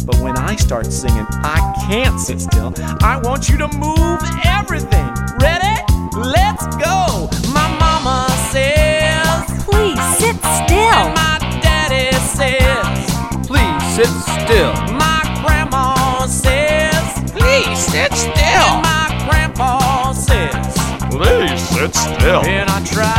But when I start singing, I can't sit still. I want you to move everything. Ready? Let's go. My mama says, please sit still. And my daddy says, please sit still. My grandma says, please sit still. And my grandpa says, please sit still. And I try